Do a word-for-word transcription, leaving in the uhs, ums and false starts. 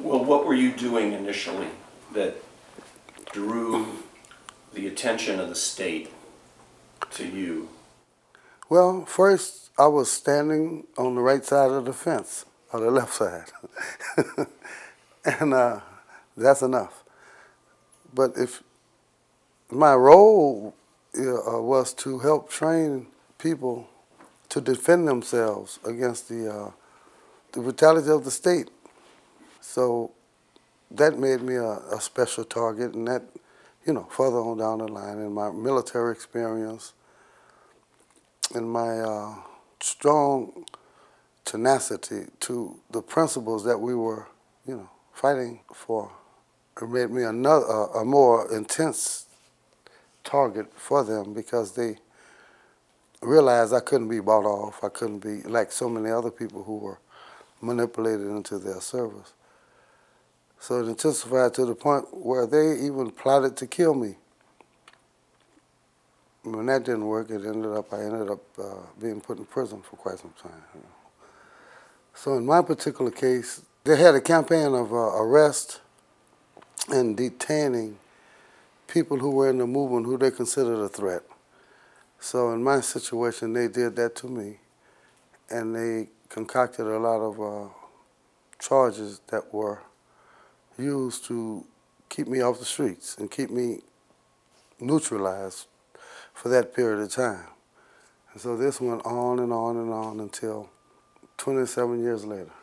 Well, what were you doing initially that drew the attention of the state to you? Well, first I was standing on the right side of the fence, or the left side, and uh, that's enough. But if my role uh, was to help train people to defend themselves against the uh, the brutality of the state, so that made me a, a special target, and that, you know, further on down the line in my military experience and my uh, strong tenacity to the principles that we were, you know, fighting for. It made me another, a more intense target for them because they realized I couldn't be bought off. I couldn't be like so many other people who were manipulated into their service. So it intensified to the point where they even plotted to kill me. When that didn't work, it ended up, I ended up uh, being put in prison for quite some time. You know. So in my particular case, they had a campaign of uh, arrest and detaining people who were in the movement who they considered a threat. So in my situation, they did that to me, and they concocted a lot of uh, charges that were used to keep me off the streets and keep me neutralized for that period of time. And so this went on and on and on until twenty-seven years later.